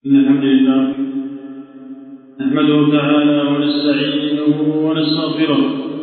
إن الحمد لله نحمده تعالى ونستعينه ونستغفره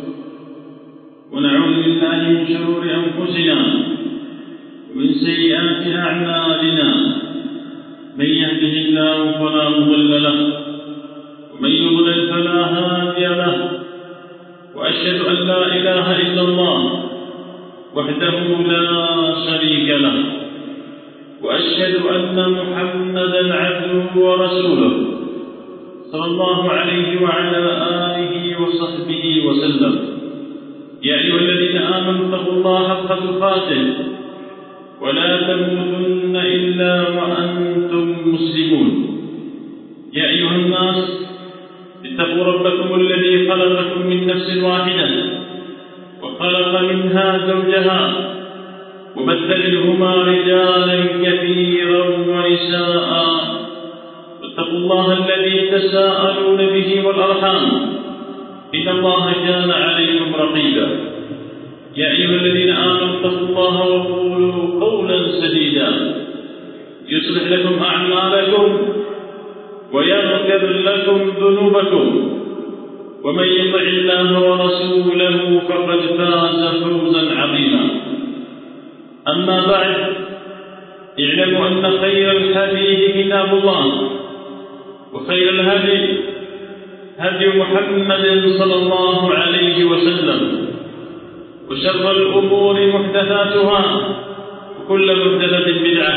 ونعوذ بالله من شرور أنفسنا ومن سيئات أعمالنا. من يهده الله فلا مضل له ومن يضلل فلا هادي له، وأشهد أن لا إله إلا الله وحده لا شريك له، وأشهد أن محمدًا عبده ورسوله صلى الله عليه وعلى آله وصحبه وسلم. يا أيها الذين آمنوا اتقوا الله حق تقاته ولا تموتن إلا وأنتم مسلمون. يا أيها الناس اتقوا ربكم الذي خلقكم من نفس واحدة وخلق منها زوجها وبث منهما رجالا كثيرا ونساء، واتقوا الله الذي تساءلون به والأرحام إن الله كان عليكم رقيبا. يا أيها الذين آمنوا اتقوا الله وقولوا قولا سديدا يصلح لكم أعمالكم ويغفر لكم ذنوبكم، ومن يطع الله ورسوله فقد فاز فوزا عظيما. أما بعد، اعلموا أن خير الحديث كتاب الله، وخير الهدي هدي محمد صلى الله عليه وسلم، وشر الأمور محدثاتها وكل محدثة بدعة.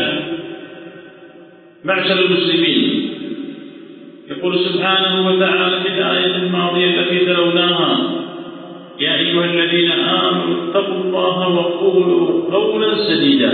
معشر المسلمين، يقول سبحانه وتعالى في الآية الماضية التي تلوناها: يا أيها الذين آمنوا اتقوا الله وقولوا قولا سديدا.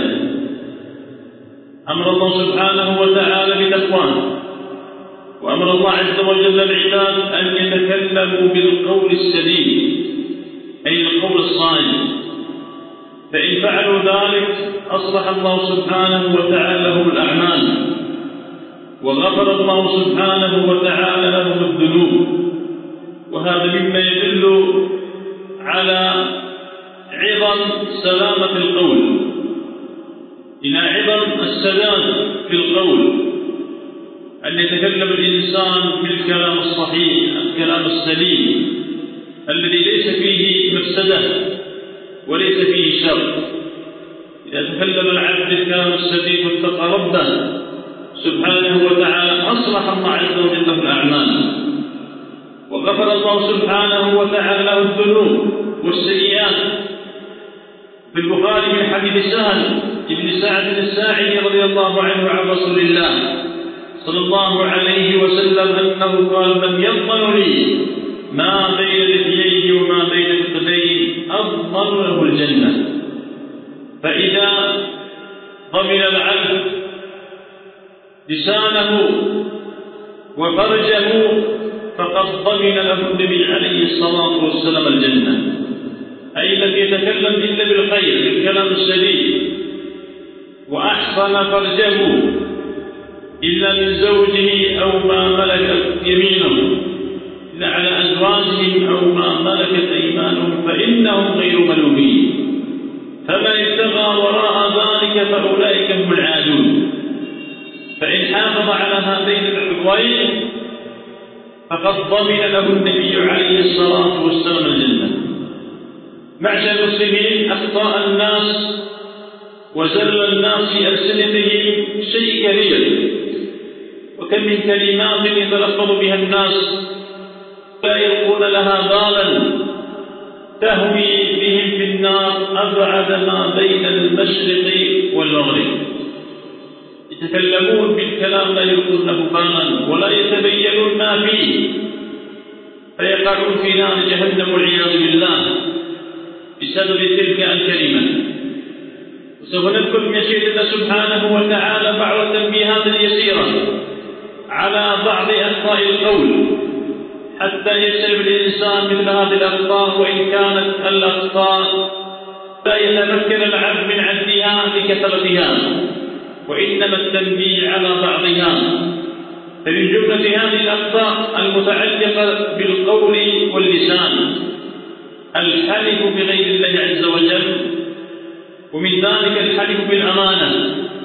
أمر الله سبحانه وتعالى بتقواه، وأمر الله عز وجل العباد أن يتكلموا بالقول السديد، أي القول الصائب، فإن فعلوا ذلك أصلح الله سبحانه وتعالى لهم الأعمال، وغفر الله سبحانه وتعالى لهم الذنوب. وهذا مما يدل على عظم سلامة القول، إلى عظم السداد في القول، أن يتكلم الإنسان بالكلام الصحيح، الكلام السليم الذي ليس فيه مفسدة وليس فيه شر. إذا تكلم العبد بالكلام السديد واتقى ربه سبحانه وتعالى أصلح الله عز وجل له الأعمال، وغفر الله سبحانه وتعالى له الذنوب والسيئات. في البخاري من حديث سهل بن سعد الساعدي رضي الله عنه عن رسول الله صلى الله عليه وسلم أنه قال: من يضمن لي ما بين لحييه وما بين فخذيه أضمن له الجنة. فإذا ضمن العبد لسانه وفرجه فقد ضمن له النبي عليه الصلاة والسلام الجنة، أي الذي يتكلم إلا بالخير بالكلام السديد، وأحصن فرجه إلا من زوجه أو ما ملكت يمينه، إلا على أزواجهم أو ما ملكت أيمانهم فإنهم غير ملومين. فمن ابتغى وراء ذلك فأولئك هم العادون. فإن حافظ على هذين العضوين فقد ضمن له النبي عليه الصلاة والسلام الجنة. معشر المسلمين، أخطاء الناس وزل الناس في ألسنتهم شيء كثير، وكم من كلمات يتلفظ بها الناس لا يلقون لها بالا، تهوي بهم في النار أبعد ما بين المشرق والمغرب. يتكلمون بالكلام لا يلقون له بالا ولا يتبينون ما فيه، فيقعون في نار جهنم والعياذ بالله بسبب تلك الكلمة. وسوف نذكر بمشيئة الله سبحانه وتعالى بعض التنبيهات اليسيرة على بعض أخطاء القول حتى يجتنب الإنسان مثل هذه الأخطاء، وإن كانت الأخطاء لا يتمكن العبد من عدها لكثرتها، وإنما التنبيه على بعضها. فمن جملة هذه الأخطاء المتعلقة بالقول واللسان الحلف بغير الله عز وجل، ومن ذلك الحلف بالأمانة،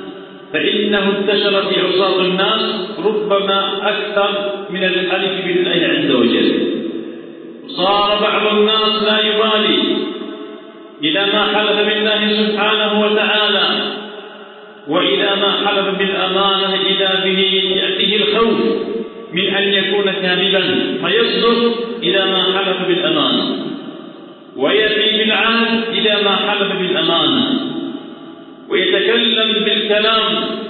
فإنه انتشر في أوساط الناس ربما أكثر من الحلف بالله عز وجل. وصار بعض الناس لا يبالي إذا ما حلف بالله سبحانه وتعالى وإذا ما حلف بالأمانة إذا به يأتيه الخوف من أن يكون كاذبا فيصدق إذا ما حلف بالأمانة، ويفي بالعهد إذا ما حلف بالأمانة، ويتكلم بالكلام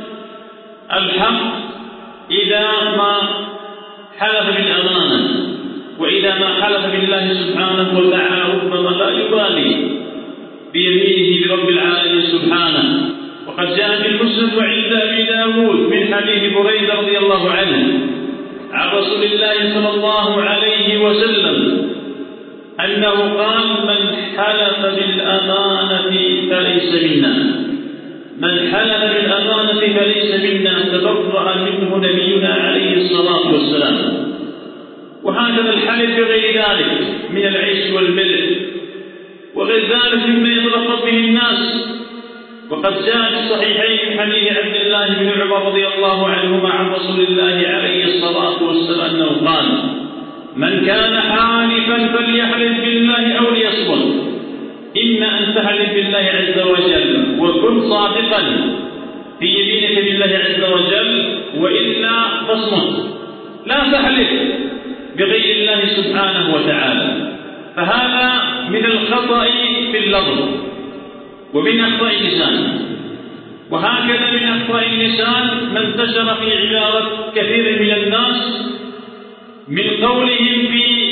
الحق إذا ما حلف بالأمانة، وإذا ما حلف بالله سبحانه وتعالى ربما لا يبالي بيمينه برب العالمين سبحانه. وقد جاء في المسند وعند أبي داود من حديث بريدة رضي الله عنه عن رسول الله صلى الله عليه وسلم أنه قال: من حلف بالأمانة فليس منا، من حلف بالأمانة فليس منا، تبرأ منه نبينا عليه الصلاة والسلام. وهكذا الحلف بغير ذلك من العيش والملح وغير ذلك مما يتلفظ به الناس. وقد جاء في الصحيحين من حديث عبد الله بن عمر رضي الله عنهما عن رسول الله عليه الصلاة والسلام أنه قال: من كان حالفا فليحلف بالله أو ليصمت، إما أن تحلف بالله عز وجل وكن صادقا في يمينك بالله عز وجل، وإلا فاصمت، لا تحلف بغير الله سبحانه وتعالى. فهذا من الخطأ في اللفظ ومن أخطاء اللسان. وهكذا من أخطاء اللسان ما انتشر في عبارة كثير من الناس من قولهم في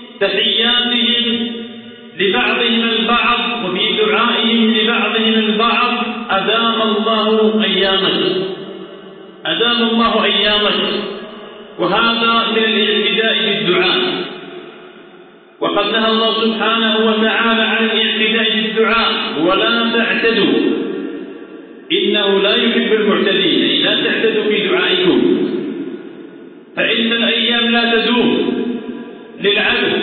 تحياتهم لبعضهم البعض وفي دعائهم لبعضهم البعض: أدام الله أيامك، أدام الله أيامك. وهذا من الاعتداء بالدعاء، وقد نهى الله سبحانه وتعالى عن الاعتداء بالدعاء: ولا تعتدوا إنه لا يحب المعتدين، أي لا تعتدوا في دعائكم، فإن الأيام لا تدوم للعبد،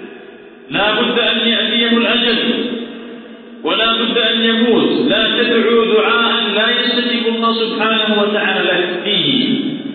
لا بد أن يأتيه الأجل ولا بد أن يموت. لا تدعوا دعاء لا يستجيب الله سبحانه وتعالى لك فيه،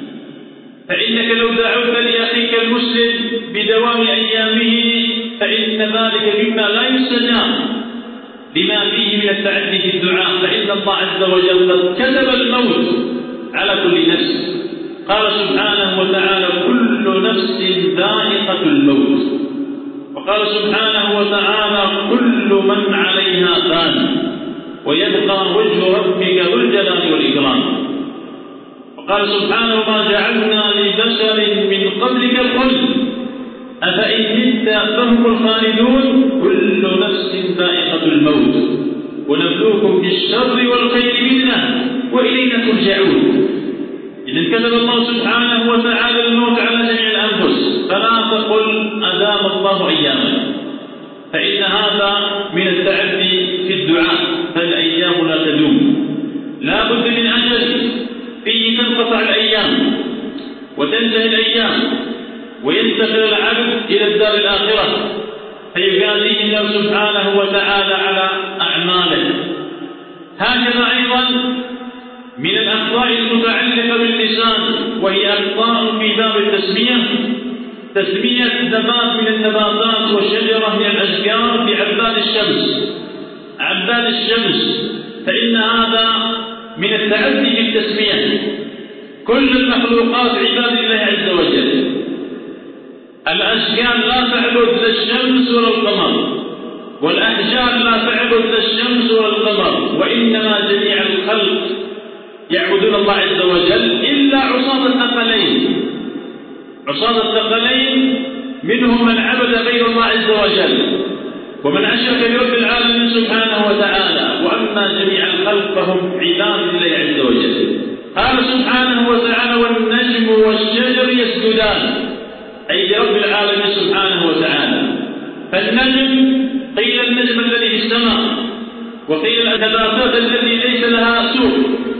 فإنك لو دعوت لأخيك المسلم بدوام أيامه فإن ذلك مما لا يستجاب لما فيه من التعدي في الدعاء، فإن الله عز وجل قد كتب الموت على كل نفس. قال سبحانه وتعالى: كل نفس ذائقة الموت. وقال سبحانه وتعالى: كل من عليها فان ويبقى وجه ربك ذو الجلال والإكرام. وقال سبحانه: ما جعلنا لبشر من قبلك الخلد أفإن مت فهم الخالدون كل نفس ذائقة الموت ونبلوكم بالشر والخير فتنة وإلينا ترجعون. إذا كتب الله سبحانه وتعالى الموت على جميع الأنفس، فلا تقل أدام الله أيامك، فإن هذا من التعدي في الدعاء، فالأيام لا تدوم، لا بد من أجل فيه تنقطع الأيام وتنتهي الأيام وينتقل العبد إلى الدار الآخرة فيجازيه الله سبحانه وتعالى على أعماله. هكذا أيضا من الأخطاء المتعلقة باللسان، وهي أخطاء في باب التسمية: تسمية نبات من النباتات وشجرة من الأشجار بعباد الشمس، عباد الشمس، فإن هذا من التعدي في التسمية. كل المخلوقات عباد الله عز وجل، الأشجار لا تعبد لا الشمس ولا القمر، والأحجار لا تعبد لا الشمس ولا القمر، وإنما جميع الخلق يعبدون الله عز وجل إلا عصاة الثقلين. عصاة الثقلين منهم من عبد غير الله عز وجل ومن أشرك برب العالمين سبحانه وتعالى، وأما جميع الخلق فهم عباد الله عز وجل. قال سبحانه وتعالى: والنجم والشجر يسجدان، أي لرب العالمين سبحانه وتعالى. فالنجم قيل النجم الذي في السماء، وقيل النباتات التي ليس لها سوق،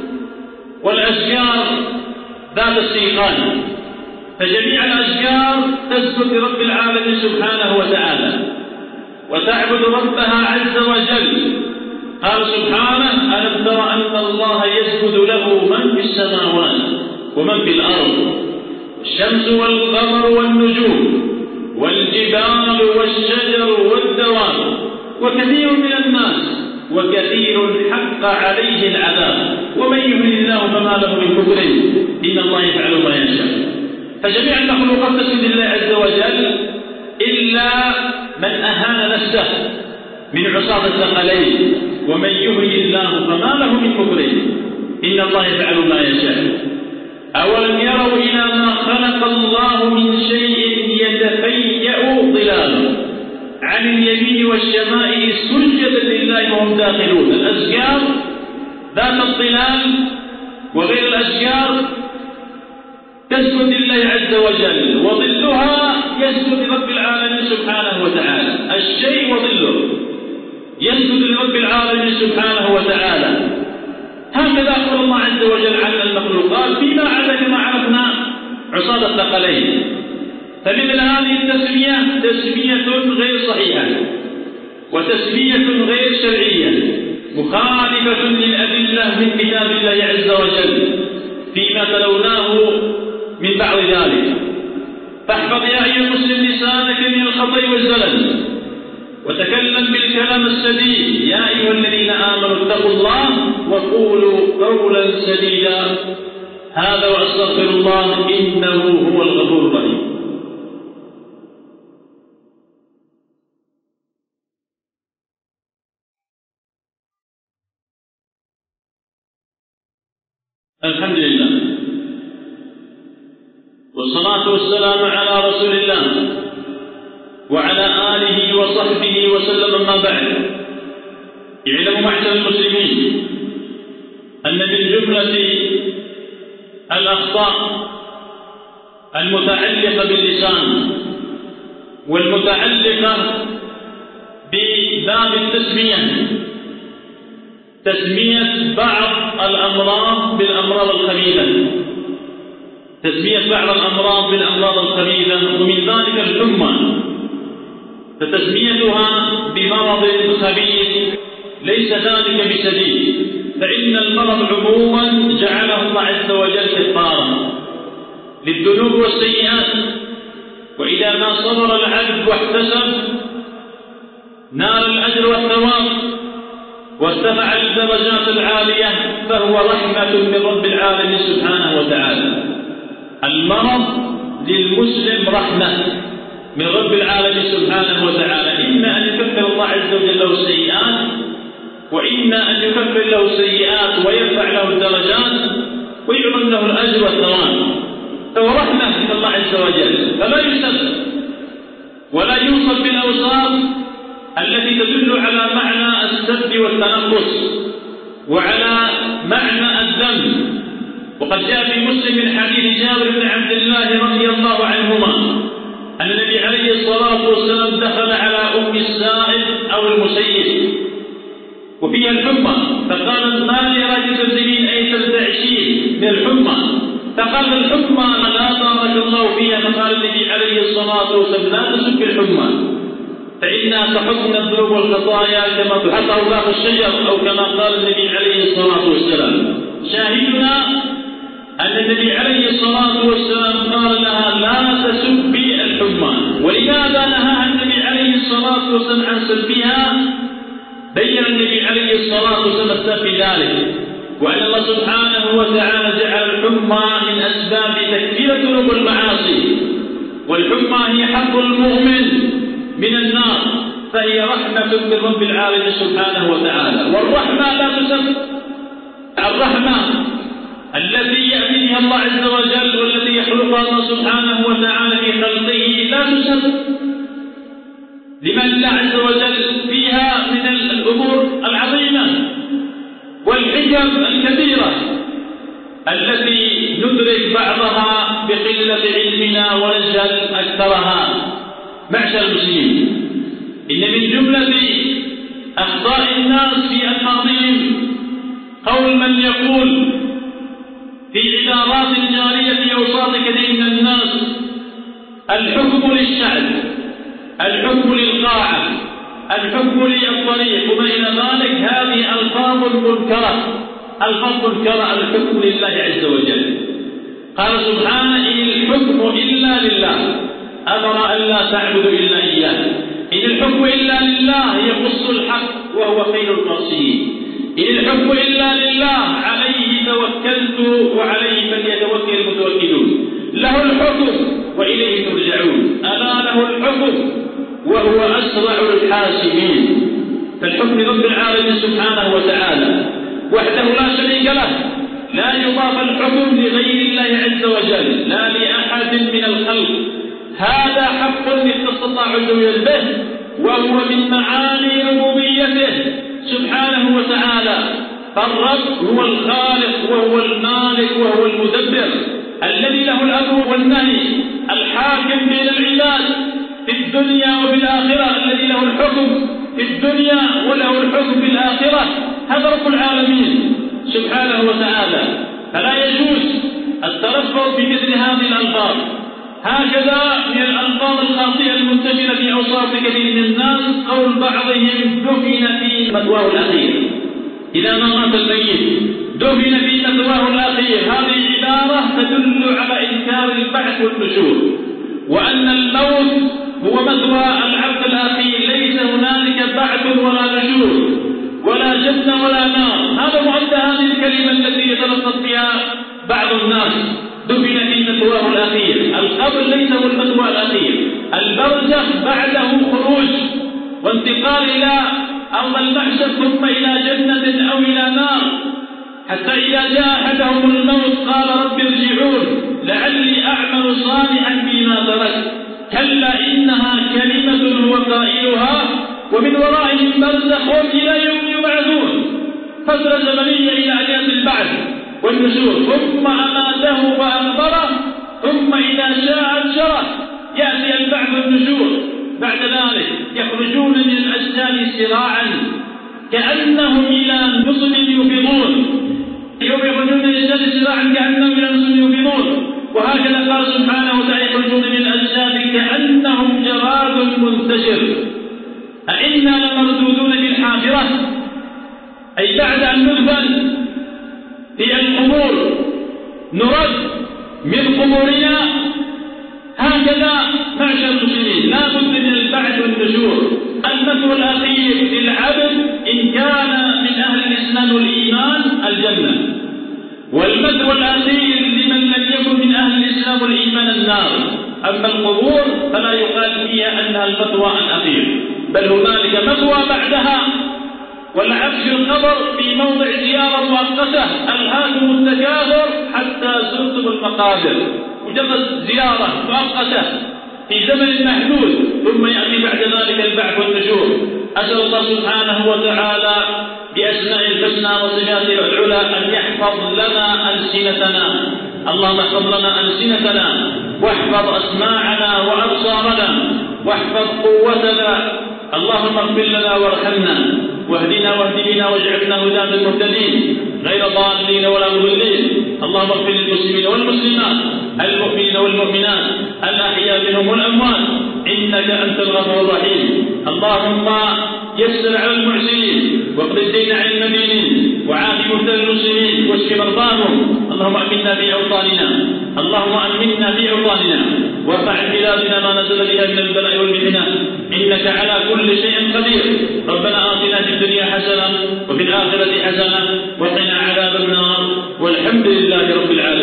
والأشجار ذات السيقان، فجميع الأشجار تسجد لرب العالمين سبحانه وتعالى وتعبد ربها عز وجل. قال سبحانه: ألم تر أن الله يسجد له من في السماوات ومن في الأرض الشمس والقمر والنجوم والجبال والشجر والدواب وكثير من الناس وكثير حق عليه العذاب ومن يهن الله فما له من كفر إن الله يفعل ما يشاء. فجميع المخلوقات تسجد لله عز وجل إلا من أهان نفسه من عصاة الثقلين ومن يهن الله فما له من كفر إن الله يفعل ما يشاء. أولم يروا إلى ما خلق الله من شيء يتفيأ ظلاله عن اليمين والشمائل سجدا لله وهم داخلون. الأشجار ذات الظلال وغير الأشجار تسجد لله عز وجل وظلها يسجد لرب العالمين سبحانه وتعالى. الشيء وظله يسجد لرب العالمين سبحانه وتعالى. هكذا أخبر الله عز وجل عن المخلوقات فيما عدا كما عرفنا عصاة الثقلين. فمثل هذه التسمية تسمية غير صحيحة وتسمية غير شرعية مخالفة للأدلة من كتاب الله عز وجل فيما تلوناه من بعض ذلك. فاحفظ يا أيها المسلم لسانك من الخطأ والزلل وتكلم بالكلام السديد. يا أيها الذين آمنوا اتقوا الله وقولوا قولا سديدا. هذا وأستغفر الله إنه هو الغفور الرحيم. الحمد لله والصلاة والسلام على رسول الله وعلى آله وصحبه وسلم. ما بعد، اعلموا معشر المسلمين أن من جملة الأخطاء المتعلقة باللسان والمتعلقة بباب التسمية تسمية بعض الأمراض بالأمراض الخبيثة. تسمية بعض الأمراض بالأمراض الخبيثة ومن ذلك الحمى، فتسميتها بمرض خبيث ليس ذلك بسديد، فإن المرض عموما جعله الله عز وجل كفارا للذنوب والسيئات، وإذا ما صبر العبد واحتسب نال الأجر والثواب وارتفع الدرجات العالية، فهو رحمة من رب العالمين سبحانه وتعالى. المرض للمسلم رحمة من رب العالمين سبحانه وتعالى، إما أن يكفر الله عز وجل له السيئات وإما أن يكفر له السيئات ويرفع له الدرجات ويعظم له الأجر والثواب، فهو رحمة من الله عز وجل. فلا يسب ولا يوصف بالأوصاف التي تدل على معنى السب والتنقص وعلى معنى الذم. وقد جاء في مسلم من حديث جابر بن عبد الله رضي الله عنهما أن النبي عليه الصلاة والسلام دخل على أم السائب أو المسيب وفيها الحمى، فقالت: ما لي أراك تبذلين أي ترتعشين من الحمى؟ فقال: الحمى لا بارك الله فيها. فقال النبي عليه الصلاة والسلام: لا تسب الحمى فإنها تحط من الذنوب والخطايا كما تحط أوراق الشجر، أو كما قال النبي عليه الصلاة والسلام. شاهدنا أن النبي عليه الصلاة والسلام قال لها: لا تسبي الحمى. ولماذا نهاها النبي عليه الصلاة والسلام عن سبها؟ بين النبي عليه الصلاة والسلام السبب في ذلك، وأن الله سبحانه وتعالى جعل الحمى من أسباب تكفير الذنوب والمعاصي، والحمى هي حظ المؤمن من النار، فهي رحمة من رب العالمين سبحانه وتعالى. والرحمة لا تسب. الرحمة التي يأتي بها الله عز وجل والتي يخلقها الله سبحانه وتعالى في خلقه لا تسب، لمن الله عز وجل فيها من الأمور العظيمة والحكم الكبيرة التي ندرك بعضها بقلة علمنا ونجهل أكثرها. معشر المسلمين، إن من جملة أخطاء الناس في ألفاظهم قول من يقول في عبارات جارية في أوساط كثير من الناس: الحكم للشعب، الحكم للقاعة، الحكم لي الطريق وما إلى ذلك، هذه ألفاظ منكرة، الحكم لله عز وجل. قال سبحانه: إن الحكم إلا لله، أمر أن لا تعبدوا إلا إياه. إن الحكم إلا لله يقص الحق وهو خير القاصين. إن الحكم إلا لله، عليه توكلت وعليه فليتوكل المتوكلون. له الحكم وإليه ترجعون، ألا له الحكم وهو أسرع الحاسبين. فالحكم رب العالمين سبحانه وتعالى وحده لا شريك له، لا يضاف الحكم لغير الله عز وجل لا لأحد من الخلق. هذا حق اختص الله عز وجل به، وهو من معاني ربوبيته سبحانه وتعالى. فالرب هو الخالق وهو المالك وهو المدبر الذي له الأمر والنهي، الحاكم بين العباد في الدنيا وفي الآخرة، الذي له الحكم في الدنيا وله الحكم في الآخرة. هذا رب العالمين سبحانه وتعالى. فلا يجوز التلفظ بمثل هذه الألفاظ. هكذا من الألفاظ الخاطئة المنتشرة في أوساط كثير من الناس قول بعضهم: دفن في مثواه الأخير. إذا ما مات الميت دفن في مثواه الأخير، هذه عبارة تدل على إنكار البعث والنشور، وأن الموت هو مثوى العبد الأخير، ليس هنالك بعث ولا نشور ولا جنة ولا نار. هذا معنى هذه الكلمة التي يتلفظ بها بعض الناس: دفن في مثواه الأخير. القبر ليس هو المثوى الأخير، البرزخ بعده خروج وانتقال إلى أرض المحشر ثم إلى جنة أو إلى نار، حتى إذا جاء أحدهم الموت قال: رب ارجعون لعلي أعمل صالحا فيما تركت. كلا إنها كلمة هو قائلها ومن ورائهم برزخ إلى يوم يبعثون. فترة زمنية إلى أن يأتي البعث والنشور، ثم أماته فأقبره، ثم إذا شاء أنشره، يأتي البعث والنشور. بعد ذلك يخرجون من الأجساد سراعا كأنهم إلى نصب يوفضون. يوم يخرجون من الأجساد سراعا كأنهم إلى نصب يوفضون. وهكذا قال سبحانه وتعالى: يخرجون من الأجساد كأنهم جراد منتشر. أئنا لمردودون في الحافرة، أي بعد أن ندفن في القبور نرد من قبورنا. هكذا معشر المسلمين لا بد من البعث والنشور. المثوى الأخير للعبد إن كان من أهل الإسلام والإيمان الجنة، والمثوى الأخير لمن لم يكن من أهل الإسلام والإيمان النار. أما القبور فلا يقال فيها أنها المثوى الأخير، بل هنالك مثوى بعدها. والعبد في القبر في موضع زيارة مؤقتة، ألهاكم التكاثر حتى زرتم المقابر، مجرد زيارة مؤقتة في زمن محدود، ثم يأتي بعد ذلك البعث والنشور. أسأل الله سبحانه وتعالى بأسماء الحسنى وصفاته العلى أن يحفظ لنا ألسنتنا. اللهم احفظ لنا ألسنتنا، واحفظ أسماعنا وأبصارنا، واحفظ قوتنا. اللهم اغفر لنا وارحمنا، واهدنا واهد بنا واجعلنا هداة المهتدين غير ضالين ولا مضلين. اللهم اغفر للمسلمين والمسلمات، المؤمنين والمؤمنات، الأحياء منهم والأموات، إنك أنت الغفور الرحيم. اللهم يسر على المعسرين، واقض الدين عن المدينين، وعاف مبتلى المسلمين، واشف مرضاهم. اللهم امنا في اوطاننا، اللهم امنا في اوطاننا، وارفع عن بلادنا ما نزل بها من البلاء والمحنه، انك على كل شيء قدير. ربنا آتنا في الدنيا حسنه وفي الآخرة حسنه وقنا عذاب النار، والحمد لله رب العالمين.